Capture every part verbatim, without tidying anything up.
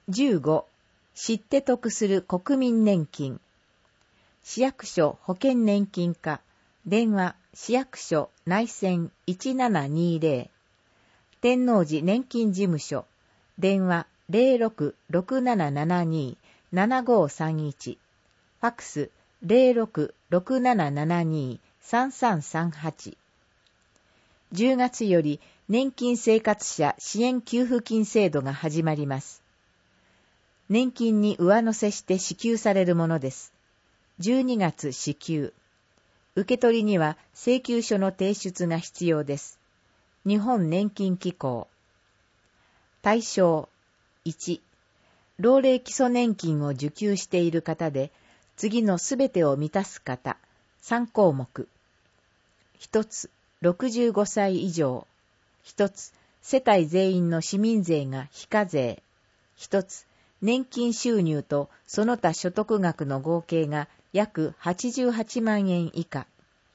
じゅうご、知って得する国民年金。市役所保険年金課、電話市役所内線いちななにゼロ、天王寺年金事務所、電話 ゼロろく ろくななななに ななごさんいち、ファックス ゼロろく ろくななななに さんさんさんはち。じゅうがつより年金生活者支援給付金制度が始まります。年金に上乗せして支給されるものです。じゅうにがつ支給。受け取りには請求書の提出が必要です。日本年金機構。対象いち、老齢基礎年金を受給している方で、次のすべてを満たす方、さんこうもく。ひとつ、ろくじゅうごさい以上。ひとつ、世帯全員の市民税が非課税。ひとつ、年金収入とその他所得額の合計が約はちじゅうはちまんえん以下。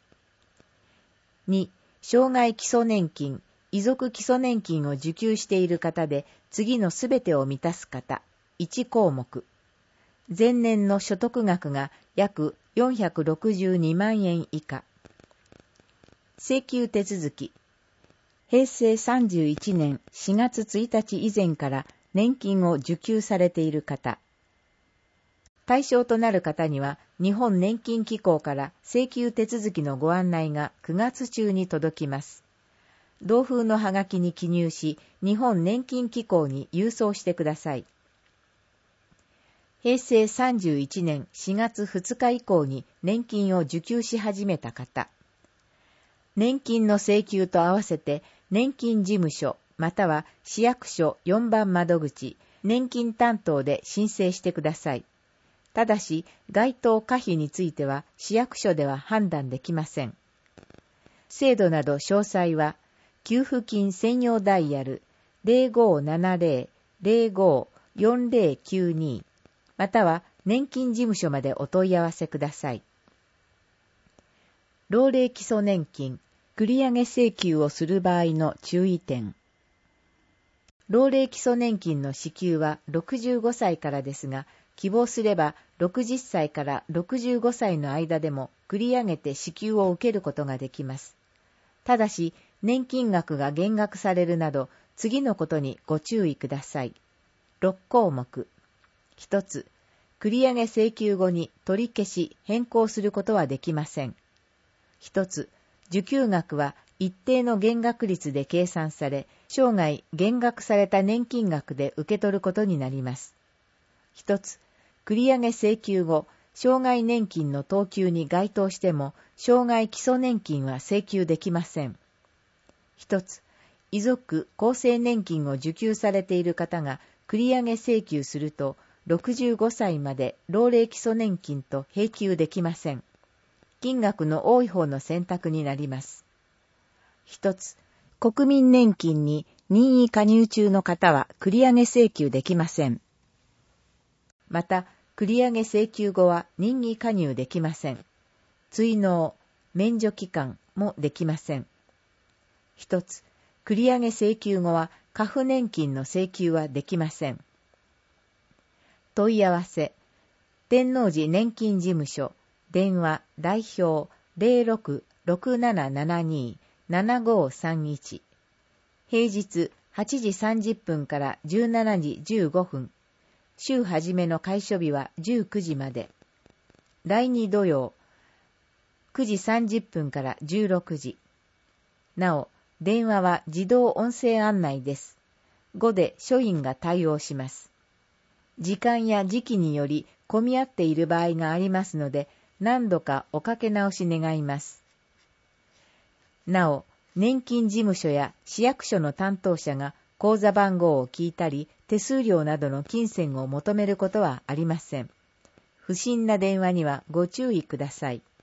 に、障害基礎年金、遺族基礎年金を受給している方で、次のすべてを満たす方、いちこうもく。前年の所得額が約よんひゃくろくじゅうにまんえん以下。請求手続き。平成さんじゅういちねんしがつついたち以前から年金を受給されている方。対象となる方には、日本年金機構から請求手続きのご案内がくがつちゅうに届きます。同封のはがきに記入し、日本年金機構に郵送してください。平成さんじゅういちねんしがつふつか以降に年金を受給し始めた方。年金の請求と合わせて、年金事務所または市役所よんばん窓口、年金担当で申請してください。ただし、該当可否については市役所では判断できません。制度など詳細は、給付金専用ダイヤル ゼロごーななゼロ ゼロごーよんゼロきゅうに または年金事務所までお問い合わせください。老齢基礎年金、繰り上げ請求をする場合の注意点。老齢基礎年金の支給はろくじゅうごさいからですが、希望すればろくじゅっさいからろくじゅうごさいの間でも繰り上げて支給を受けることができます。ただし、年金額が減額されるなど、次のことにご注意ください。ろっこうもく。ひとつ、繰り上げ請求後に取り消し、変更することはできません。ひとつ、受給額は一定の減額率で計算され、生涯減額された年金額で受け取ることになります。ひとつ、繰り上げ請求後、生涯年金の等級に該当しても、生涯基礎年金は請求できません。ひとつ、遺族厚生年金を受給されている方が繰り上げ請求すると、ろくじゅうごさいまで老齢基礎年金と並給できません。金額の多い方の選択になります。ひとつ、国民年金に任意加入中の方は繰り上げ請求できません。また、繰り上げ請求後は任意加入できません。追納、免除期間もできません。一つ、繰り上げ請求後は過付年金の請求はできません。問い合わせ、天王寺年金事務所、電話代表 ゼロろく ろくななななに ななごさんいち、平日はちじさんじゅっぷんからじゅうしちじじゅうごふん、週初めの開所日はじゅうくじまで。だいに土曜、くじさんじゅっぷんからじゅうろくじ。なお、電話は自動音声案内です。ごで署員が対応します。時間や時期により混み合っている場合がありますので、何度かおかけ直し願います。なお、年金事務所や市役所の担当者が口座番号を聞いたり、手数料などの金銭を求めることはありません。不審な電話にはご注意ください。